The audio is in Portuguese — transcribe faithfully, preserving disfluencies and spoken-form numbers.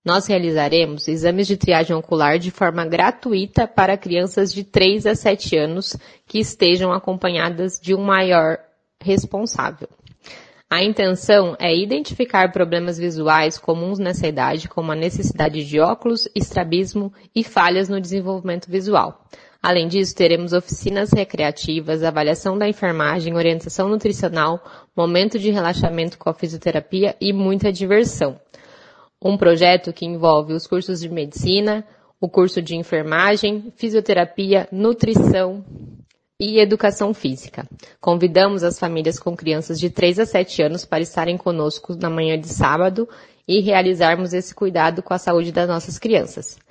Nós realizaremos exames de triagem ocular de forma gratuita para crianças de três a sete anos que estejam acompanhadas de um maior responsável. A intenção é identificar problemas visuais comuns nessa idade, como a necessidade de óculos, estrabismo e falhas no desenvolvimento visual. Além disso, teremos oficinas recreativas, avaliação da enfermagem, orientação nutricional, momento de relaxamento com a fisioterapia e muita diversão. Um projeto que envolve os cursos de medicina, o curso de enfermagem, fisioterapia, nutrição e educação física. Convidamos as famílias com crianças de três a sete anos para estarem conosco na manhã de sábado e realizarmos esse cuidado com a saúde das nossas crianças.